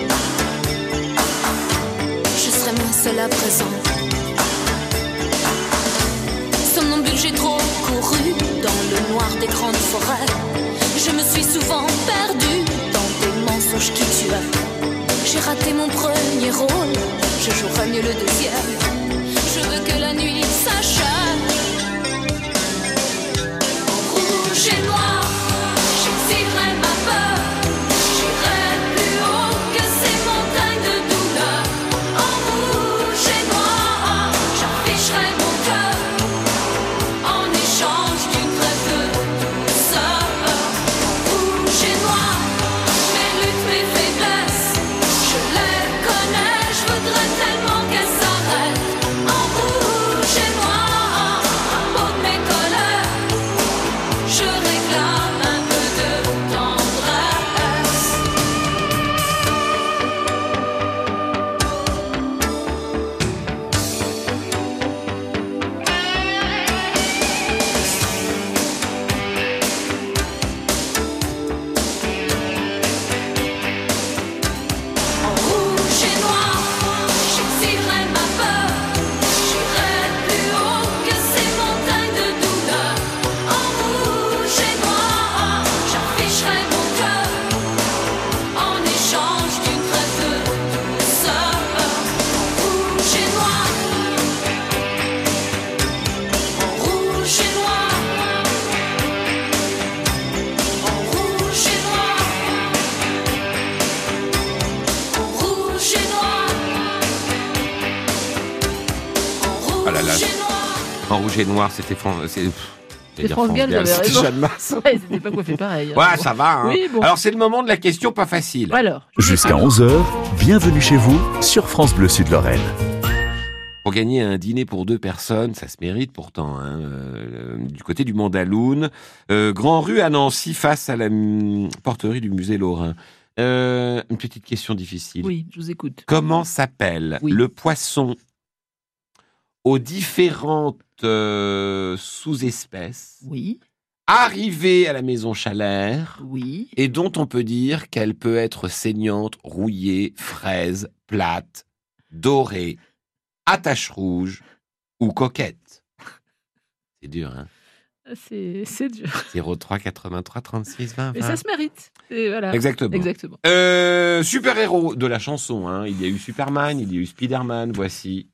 Je serais moins seule à présent. Somnambule, j'ai trop couru dans le noir des grandes forêts. Je me suis souvent perdue dans des mensonges qui tuaient. J'ai raté mon premier rôle, je jouerai mieux le deuxième. Je veux que la nuit s'achève. En rouge et noir, j'exilerai ma peur. J'irai plus haut que ces montagnes de douleur. En rouge et noir, j'afficherai mon cœur en échange d'une trêve de douceur. En rouge et noir, mes luttes, mes faiblesses, je les connais, je voudrais tellement qu'elles s'arrêtent. En rouge et noir, à peau de mes colères, je réclame En rouge et noir, c'était C'est France Gall, j'avais c'était raison. Jeanne Masse. Ouais, c'était pas coiffé pareil. Ouais, ça va. Hein. Oui, bon. Alors, c'est le moment de la question pas facile. Alors. Jusqu'à 11h, bienvenue chez vous sur France Bleu Sud-Lorraine. Pour gagner un dîner pour 2 personnes, ça se mérite pourtant, hein, du côté du Mandaloun, Grand Rue à Nancy, face à la porterie du musée Lorrain. Une petite question difficile. Oui, je vous écoute. Comment s'appelle le poisson aux différentes sous-espèces arrivé à la maison Chalère et dont on peut dire qu'elle peut être saignante, rouillée, fraise, plate, dorée, à tache rouge ou coquette? C'est dur, hein? C'est dur. 03 83 36 20 20. Mais ça se mérite. Et voilà. Exactement. Super-héros de la chanson, hein. Il y a eu Superman, il y a eu Spider-Man, voici.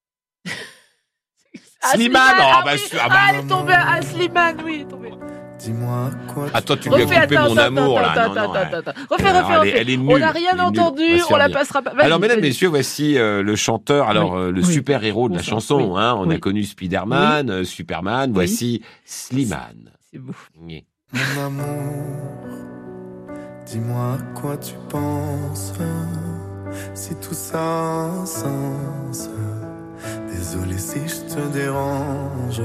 Slimane. Elle est tombée à Slimane, oui, elle est tombée. Dis-moi quoi. Attends, tu lui as coupé mon amour, là. Refais. Elle est nulle. On n'a rien entendu, on la passera pas. Alors, mesdames, messieurs, voici le chanteur, le super-héros de la chanson. Hein. On a connu Spider-Man, Superman, voici Slimane. C'est beau. Mon amour, dis-moi à quoi tu penses, si tout ça a un sens. Désolé si je te dérange.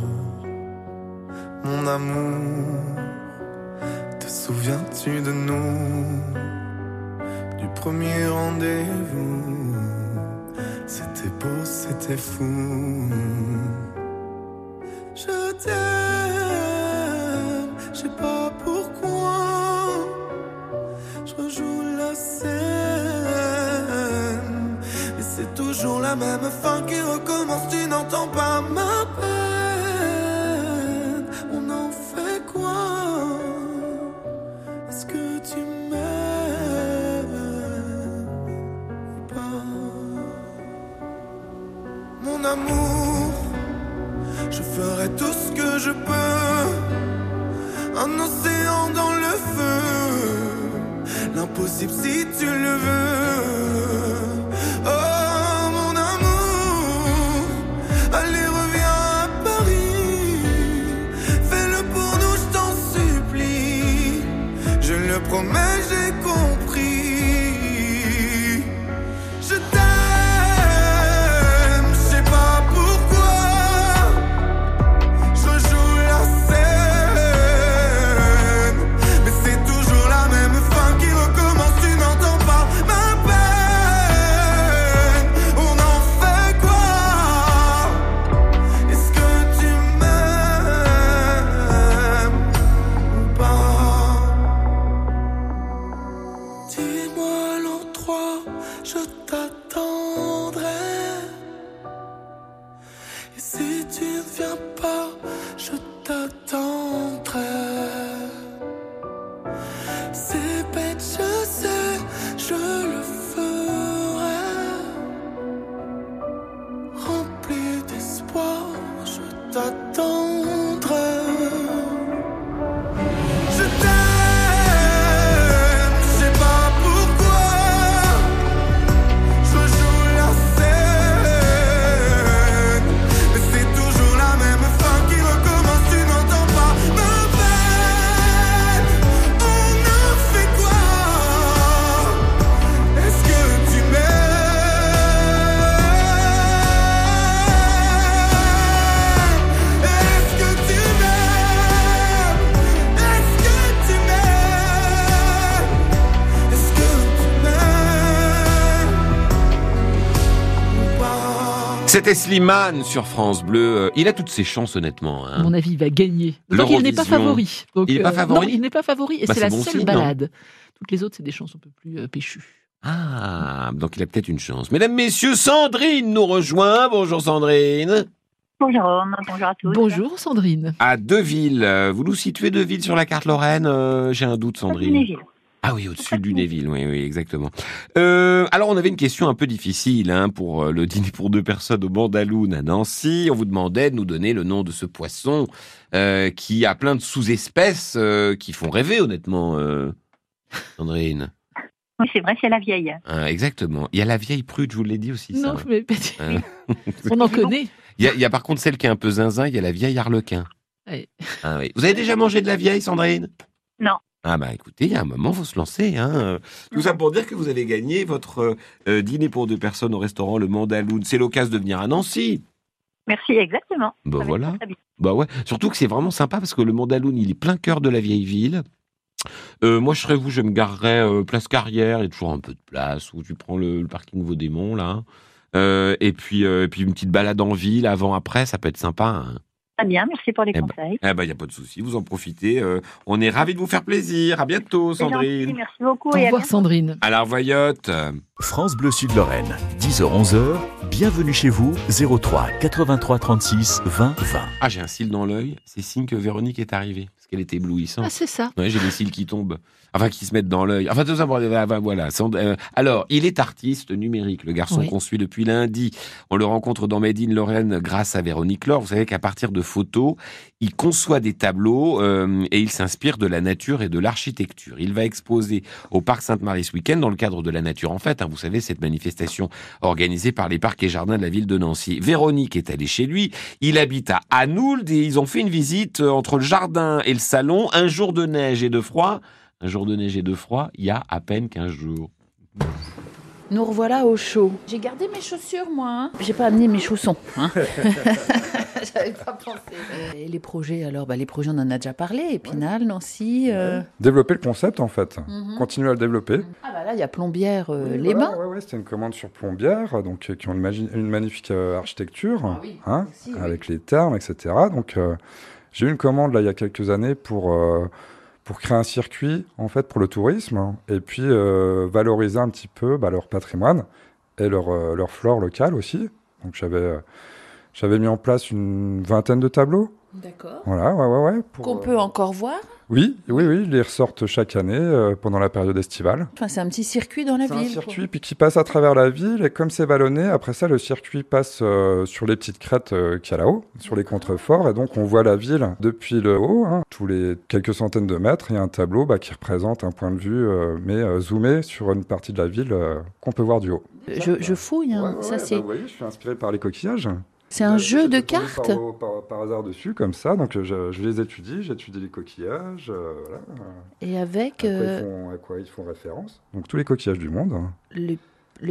Mon amour, te souviens-tu de nous, du premier rendez-vous? C'était beau, c'était fou. Je t'aime, je sais pas pourquoi. Je rejoue la scène, mais c'est toujours la même fin qui recommence. Tu n'entends pas ma peine. On en fait quoi? Est-ce que tu m'aimes ou pas? Mon amour, je ferai tout ce que je peux. Un océan dans le feu, l'impossible si tu le veux. Oh mon amour, allez reviens à Paris. Fais-le pour nous, je t'en supplie. Je le promets, j'ai compris. Je t'aime, je sais pas pourquoi. Je joue la scène, mais c'est toujours la même fin qui recommence. Tu n'entends pas ma peine. On en fait quoi? Est-ce que tu m'aimes ou pas? Dis-moi l'endroit, je t'attendrai. Et si tu ne viens pas, je t'attendrai. C'est bête, je sais, je le ferai. Rempli d'espoir, je t'attendrai. Je t'aime, je sais pas pourquoi. Je joue la scène, mais c'est toujours la même fin qui recommence. Tu n'entends pas ma peine. On en fait quoi? Est-ce que tu m'aimes? Est-ce que tu m'aimes? Est-ce que tu m'aimes? Est-ce que tu m'aimes ou pas? C'était Slimane sur France Bleu. Il a toutes ses chances, honnêtement. Hein. À mon avis, il va gagner. Donc il n'est pas L'Eurovision. favori. Donc, Il n'est pas favori non, il n'est pas favori et Bah, c'est c'est la bon seule signe, non? balade. Toutes les autres, c'est des chansons un peu plus péchues. Ah, donc il a peut-être une chance. Mesdames, messieurs, Sandrine nous rejoint. Bonjour Sandrine. Bonjour, bonjour à tous. Bonjour Sandrine. À Deauville. Vous nous situez Deauville sur la carte Lorraine? J'ai un doute, Sandrine. Lunéville. Ah oui, au-dessus du Lunéville, oui, exactement. Alors, on avait une question un peu difficile pour le dîner pour 2 personnes au Mandaloun à Nancy. On vous demandait de nous donner le nom de ce poisson qui a plein de sous-espèces qui font rêver, honnêtement, Sandrine. Oui, c'est vrai, c'est la vieille. Exactement. Il y a la vieille prude, je vous l'ai dit aussi, ça. Non, mais on en connaît. Il y a par contre celle qui est un peu zinzin, il y a la vieille Harlequin. Oui. Ah, oui. Vous avez déjà mangé de la vieille, Sandrine? Non. Ah bah écoutez, il y a un moment, il faut se lancer. Hein. Tout ça pour dire que vous avez gagné votre dîner pour 2 personnes au restaurant Le Mandaloun. C'est l'occasion de venir à Nancy. Merci, exactement. Bah Ça va être voilà. très bien. Bah ouais. Surtout que c'est vraiment sympa parce que le Mandaloun, il est plein cœur de la vieille ville. Moi, je serais vous, je me garerais place Carrière. Il y a toujours un peu de place où tu prends le parking Vaudémont là. Et puis une petite balade en ville avant après, ça peut être sympa. Hein. Très bien, merci pour les conseils. Eh ben, il n'y a pas de souci, vous en profitez. On est ravis de vous faire plaisir. À bientôt, C'est Sandrine. gentil, merci beaucoup. Au et à revoir bientôt. Sandrine. À la revoyote. France Bleu Sud-Lorraine, 10h-11h, bienvenue chez vous, 03 83 36 20 20. Ah, j'ai un cil dans l'œil, c'est signe que Véronique est arrivée, parce qu'elle est éblouissante. Ah, c'est ça. Ouais, j'ai les cils qui tombent, enfin qui se mettent dans l'œil. Enfin tout ça, voilà. Alors, il est artiste numérique, le garçon Oui. qu'on suit depuis lundi. On le rencontre dans Made in Lorraine grâce à Véronique Laure. Vous savez qu'à partir de photos, il conçoit des tableaux et il s'inspire de la nature et de l'architecture. Il va exposer au Parc Sainte-Marie ce week-end dans le cadre de la Nature en Fête. Hein, vous savez, cette manifestation organisée par les parcs et jardins de la ville de Nancy. Véronique est allée chez lui. Il habite à Hanould et ils ont fait une visite entre le jardin et le salon. Un jour de neige et de froid. Un jour de neige et de froid, il y a à peine 15 jours. Nous revoilà au chaud. J'ai gardé mes chaussures, moi. Hein. J'ai pas amené mes chaussons. Hein. J'avais pas pensé. Et les projets, alors les projets, on en a déjà parlé. Épinal, Nancy. Développer le concept, en fait. Continuer à le développer. Ah bah là, il y a Plombière, Oui, les voilà, bains. ouais, c'était une commande sur Plombière, donc, qui ont une magnifique architecture, aussi, avec les thermes, etc. Donc, j'ai eu une commande, là, il y a quelques années, pour créer un circuit, en fait, pour le tourisme, hein, et puis valoriser un petit peu leur patrimoine et leur flore locale aussi. Donc, j'avais mis en place une 20aine de tableaux. D'accord. Voilà, ouais. Qu'on peut encore voir. Oui, ils les ressortent chaque année pendant la période estivale. Enfin, c'est un petit circuit dans la ville. C'est un circuit puis qui passe à travers la ville et comme c'est vallonné, après ça, le circuit passe sur les petites crêtes qu'il y a là-haut, sur les contreforts et donc on voit la ville depuis le haut. Hein. Tous les quelques centaines de mètres, il y a un tableau qui représente un point de vue, mais zoomé sur une partie de la ville qu'on peut voir du haut. Je fouille, hein. Ça c'est. Vous voyez, je suis inspiré par les coquillages. C'est un jeu de cartes. Par hasard dessus, comme ça. Donc, je les étudie, j'étudie les coquillages. Voilà. Et avec. À quoi ils font référence. Donc, tous les coquillages du monde. Le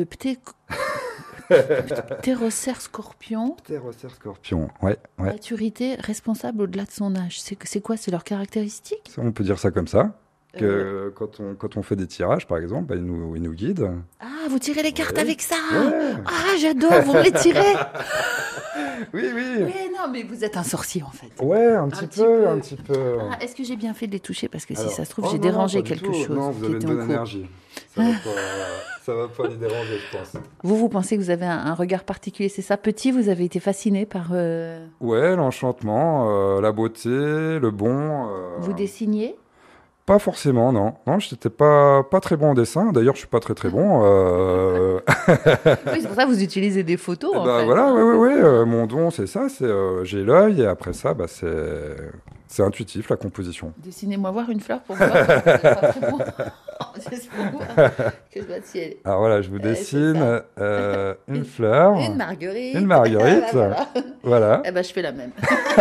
ptérocère scorpion. Ptérocère scorpion, ouais. Maturité responsable au-delà de son âge. C'est quoi? C'est leurs caractéristiques? On peut dire ça comme ça. Que quand on fait des tirages, par exemple, ils nous guident. Ah, vous tirez les cartes avec ça? Ouais. Ah, j'adore, vous me les tirez. Oui. Oui, non, mais vous êtes un sorcier, en fait. Ouais, un petit peu. Ah, est-ce que j'ai bien fait de les toucher? Parce que si ça se trouve, j'ai non, dérangé pas du quelque tout. chose. Non, vous avez une bonne énergie. Ça va pas les déranger, je pense. Vous pensez que vous avez un regard particulier, c'est ça? Petit, vous avez été fasciné par... Ouais, l'enchantement, la beauté, le bon... Vous dessiniez? Pas forcément, non. Non, je n'étais pas très bon en dessin. D'ailleurs, je suis pas très bon. Oui, c'est pour ça que vous utilisez des photos, en fait. Voilà, ouais. Mon don, c'est ça. J'ai l'œil et après ça, c'est intuitif, la composition. Dessinez-moi voir une fleur pour voir. Pas très bon. Juste pour voir que je dois tirer. Alors voilà, je vous dessine une fleur. Une marguerite. Une marguerite. Voilà. Eh ben, je fais la même.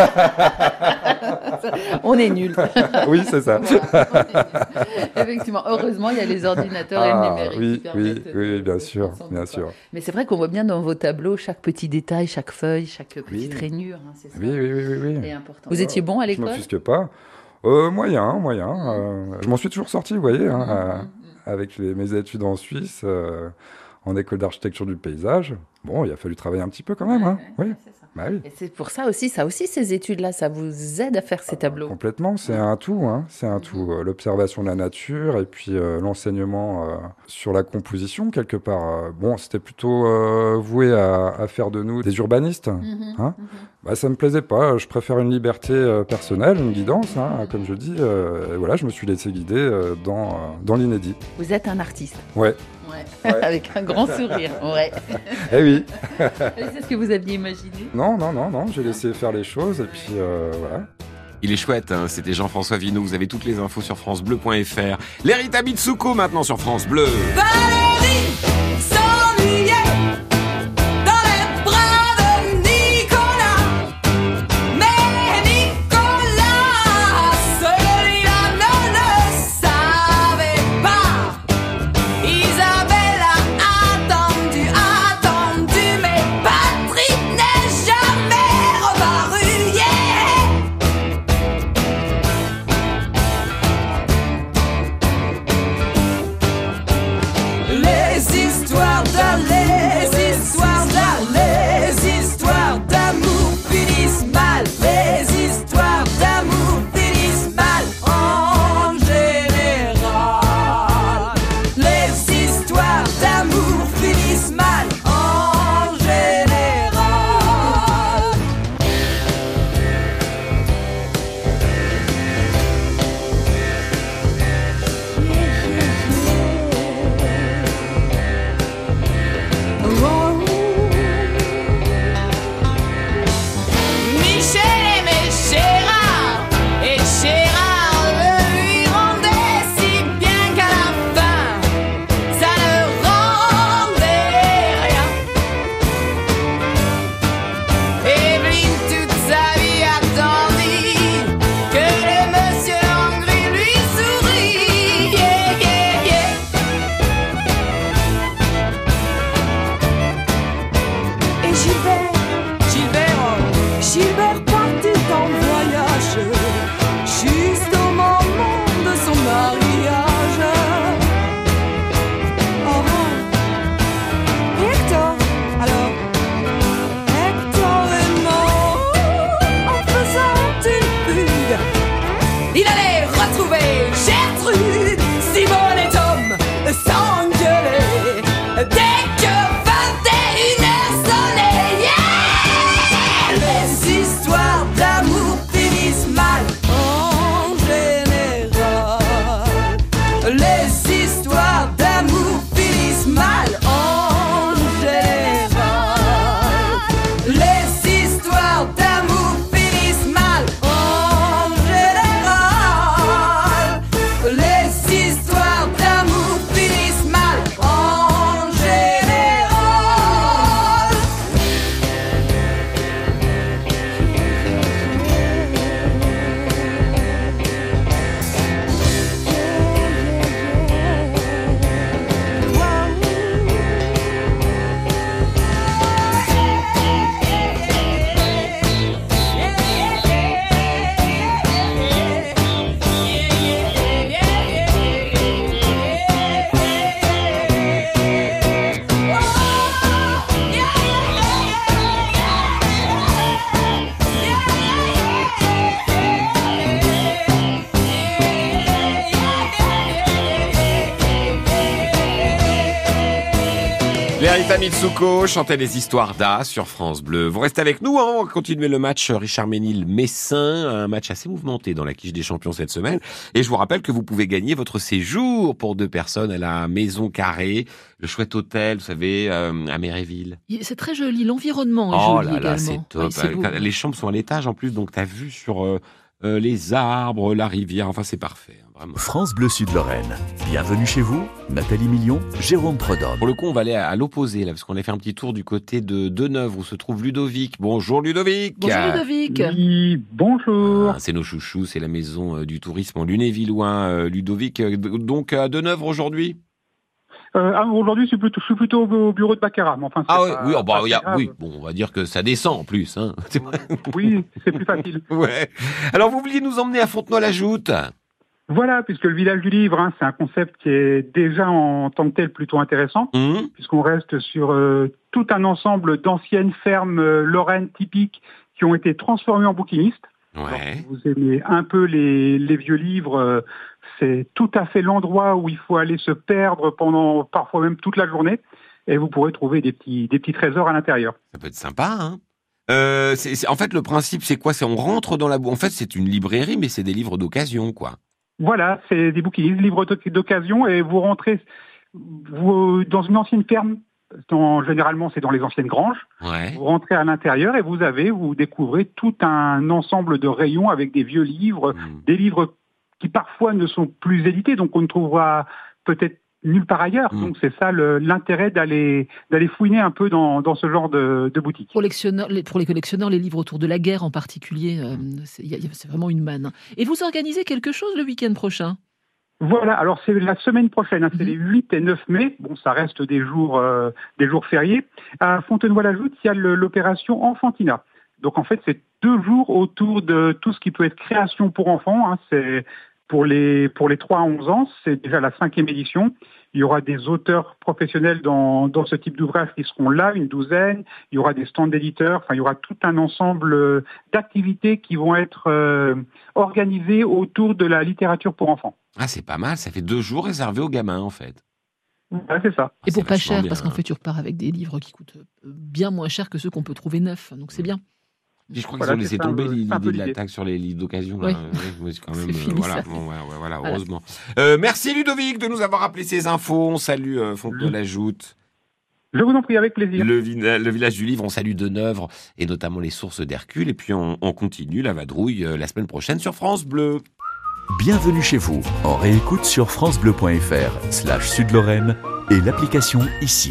On est nuls. Oui, c'est ça. Effectivement, heureusement, il y a les ordinateurs et le numérique. Oui, bien sûr. Mais c'est vrai qu'on voit bien dans vos tableaux chaque petit détail, chaque feuille, chaque petite rainure. Hein, c'est ça. Oui. C'est important. Vous étiez bon à l'école? Je m'offusque pas. Moyen. Je m'en suis toujours sorti, vous voyez, avec mes études en Suisse, en école d'architecture du paysage. Bon, il a fallu travailler un petit peu quand même. Oui. C'est ça. Bah oui. Et c'est pour ça aussi, ces études-là, ça vous aide à faire ces tableaux? Complètement, c'est un tout. C'est un tout. L'observation de la nature et puis l'enseignement sur la composition, quelque part. Bon, c'était plutôt voué à faire de nous des urbanistes. Ça me plaisait pas. Je préfère une liberté personnelle, une guidance, comme je dis. Et voilà, je me suis laissé guider dans l'inédit. Vous êtes un artiste? Ouais. Avec un grand sourire, ouais. Eh oui. C'est ce que vous aviez imaginé? Non, j'ai laissé faire les choses et puis voilà. Il est chouette, hein. C'était Jean-François Vinault. Vous avez toutes les infos sur francebleu.fr. L'Erita Mitsuko maintenant sur France Bleu. Valérie s'ennuyait dans les bras de Nicolas. Les histoires d'amour finissent mal en général. Les histoires d'amour finissent mal en général. Les histoires d'amour finissent mal en général. Rita Mitsuko chantait des histoires d'A sur France Bleu. Vous restez avec nous, hein, on va continuer le match Richard Ménil-Messin, un match assez mouvementé dans la quiche des champions cette semaine. Et je vous rappelle que vous pouvez gagner votre séjour pour 2 personnes à la Maison Carrée, le chouette hôtel, vous savez, à Méréville. C'est très joli, l'environnement est Oh joli là là, également. c'est top. Oui, c'est beau. Les chambres sont à l'étage en plus, donc t'as vu sur les arbres, la rivière, enfin c'est parfait. Vraiment. France Bleu Sud-Lorraine. Bienvenue chez vous, Nathalie Million, Jérôme Prodhomme. Pour le coup, on va aller à l'opposé, là, parce qu'on a fait un petit tour du côté de Deneuve, où se trouve Ludovic. Bonjour Ludovic. Bonjour Ludovic. Oui, bonjour. C'est nos chouchous, c'est la maison du tourisme en Lunévillois. Ludovic, donc à Deneuve aujourd'hui. Aujourd'hui, je suis plutôt au bureau de Baccarat. Mais enfin, oui, bon, on va dire que ça descend en plus. Hein. Oui, c'est plus facile. Ouais. Alors, vous vouliez nous emmener à Fontenoy-la-Joute ? Voilà, puisque le village du livre, c'est un concept qui est déjà en tant que tel plutôt intéressant, puisqu'on reste sur tout un ensemble d'anciennes fermes lorraines typiques qui ont été transformées en bouquinistes. Ouais. Alors, si vous aimez un peu les vieux livres, c'est tout à fait l'endroit où il faut aller se perdre pendant parfois même toute la journée, et vous pourrez trouver des petits trésors à l'intérieur. Ça peut être sympa, hein. En fait, le principe, c'est quoi ? On rentre dans en fait, c'est une librairie, mais c'est des livres d'occasion, quoi. Voilà, c'est des bouquinistes, livres d'occasion, et vous rentrez dans une ancienne ferme. Généralement, c'est dans les anciennes granges. Ouais. Vous rentrez à l'intérieur et vous découvrez tout un ensemble de rayons avec des vieux livres, des livres qui parfois ne sont plus édités, donc on ne trouvera peut-être nulle part ailleurs. Donc c'est ça l'intérêt d'aller fouiner un peu dans ce genre de boutique. Pour les collectionneurs, les livres autour de la guerre en particulier, c'est vraiment une manne. Et vous organisez quelque chose le week-end prochain ? Voilà, alors c'est la semaine prochaine, c'est les 8 et 9 mai, bon ça reste des jours fériés. À Fontenoy-la-Joute, il y a l'opération Enfantina. Donc en fait, c'est 2 jours autour de tout ce qui peut être création pour enfants. C'est pour les 3 à 11 ans, c'est déjà la 5e édition. Il y aura des auteurs professionnels dans ce type d'ouvrage qui seront là, une douzaine. Il y aura des stands d'éditeurs. Enfin, il y aura tout un ensemble d'activités qui vont être organisées autour de la littérature pour enfants. Ah, c'est pas mal. Ça fait 2 jours réservés aux gamins, en fait. Ouais, c'est ça. Et pour pas cher, parce qu'en fait, tu repars avec des livres qui coûtent bien moins cher que ceux qu'on peut trouver neufs. Donc, c'est bien. Puis je crois qu'ils ont laissé tomber l'idée de la taxe sur les livres d'occasion. Oui. C'est quand même, fini, voilà, heureusement. Merci Ludovic de nous avoir rappelé ces infos. On salue Fontenoy-la-Joute. Je vous en prie, avec plaisir. Le village du livre, on salue Deneuve et notamment les sources d'Hercule. Et puis on continue la vadrouille la semaine prochaine sur France Bleu. Bienvenue chez vous, en réécoute sur francebleu.fr/Sud-Lorraine et l'application Ici.